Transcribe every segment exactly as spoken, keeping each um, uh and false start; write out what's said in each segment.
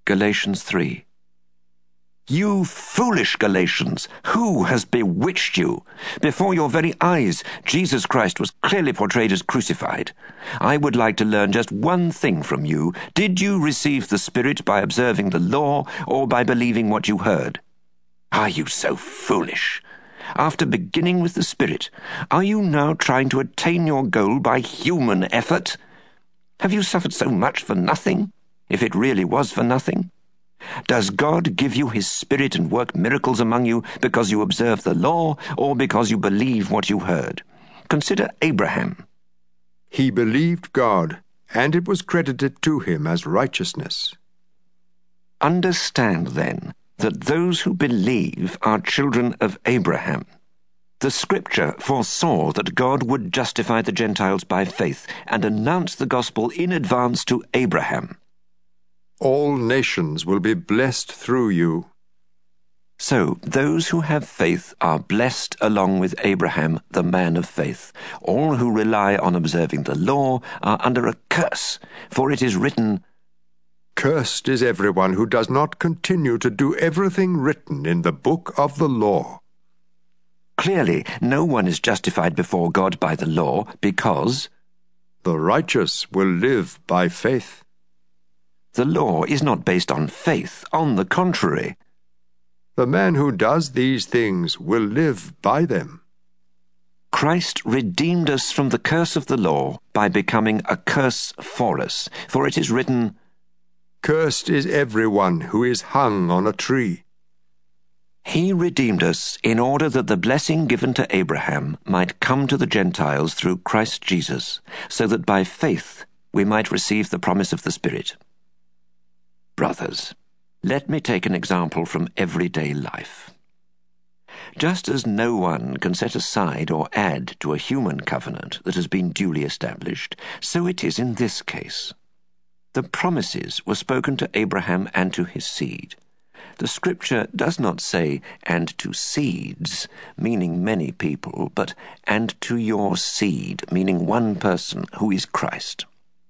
Galatians three. You foolish Galatians, who has bewitched you? Before your very eyes, Jesus Christ was clearly portrayed as crucified. I would like to learn just one thing from you. Did you receive the Spirit by observing the law or by believing what you heard? Are you so foolish? After beginning with the Spirit, are you now trying to attain your goal by human effort? Have you suffered so much for nothing, if it really was for nothing? Does God give you his Spirit and work miracles among you because you observe the law or because you believe what you heard? Consider Abraham. He believed God, and it was credited to him as righteousness. Understand, then, that those who believe are children of Abraham. The Scripture foresaw that God would justify the Gentiles by faith and announce the gospel in advance to Abraham. All nations will be blessed through you. So those who have faith are blessed along with Abraham, the man of faith. All who rely on observing the law are under a curse, for it is written, Cursed is everyone who does not continue to do everything written in the book of the law. Clearly, no one is justified before God by the law because the righteous will live by faith. The law is not based on faith. On the contrary, the man who does these things will live by them. Christ redeemed us from the curse of the law by becoming a curse for us. For it is written, Cursed is everyone who is hung on a tree. He redeemed us in order that the blessing given to Abraham might come to the Gentiles through Christ Jesus, so that by faith we might receive the promise of the Spirit. Brothers, let me take an example from everyday life. Just as no one can set aside or add to a human covenant that has been duly established, so it is in this case. The promises were spoken to Abraham and to his seed. The Scripture does not say, and to seeds, meaning many people, but and to your seed, meaning one person, who is Christ.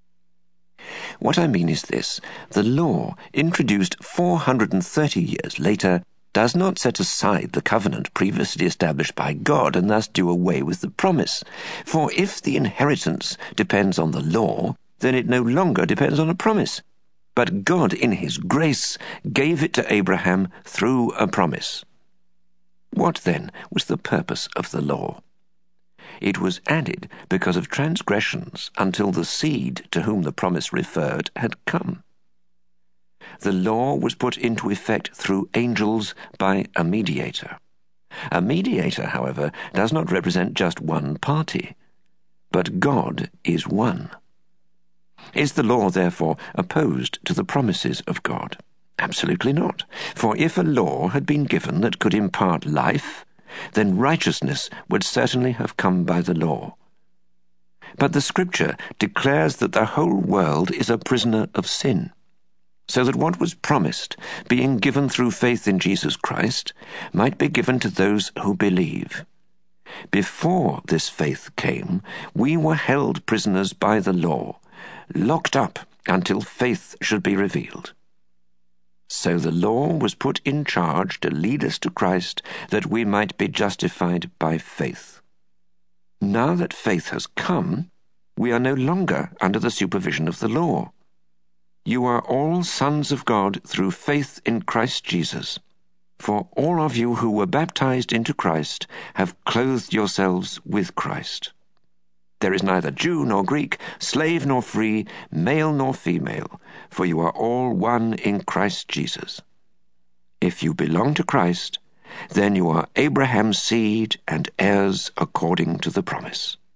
What I mean is this: the law, introduced four hundred thirty years later, does not set aside the covenant previously established by God and thus do away with the promise. For if the inheritance depends on the law, then it no longer depends on a promise. But God, in his grace, gave it to Abraham through a promise. What, then, was the purpose of the law? It was added because of transgressions until the seed to whom the promise referred had come. The law was put into effect through angels by a mediator. A mediator, however, does not represent just one party, but God is one. Is the law, therefore, opposed to the promises of God? Absolutely not. For if a law had been given that could impart life, then righteousness would certainly have come by the law. But the Scripture declares that the whole world is a prisoner of sin, so that what was promised, being given through faith in Jesus Christ, might be given to those who believe. Before this faith came, we were held prisoners by the law, locked up until faith should be revealed. So the law was put in charge to lead us to Christ, that we might be justified by faith. Now that faith has come, we are no longer under the supervision of the law. You are all sons of God through faith in Christ Jesus. For all of you who were baptized into Christ have clothed yourselves with Christ. There is neither Jew nor Greek, slave nor free, male nor female, for you are all one in Christ Jesus. If you belong to Christ, then you are Abraham's seed and heirs according to the promise.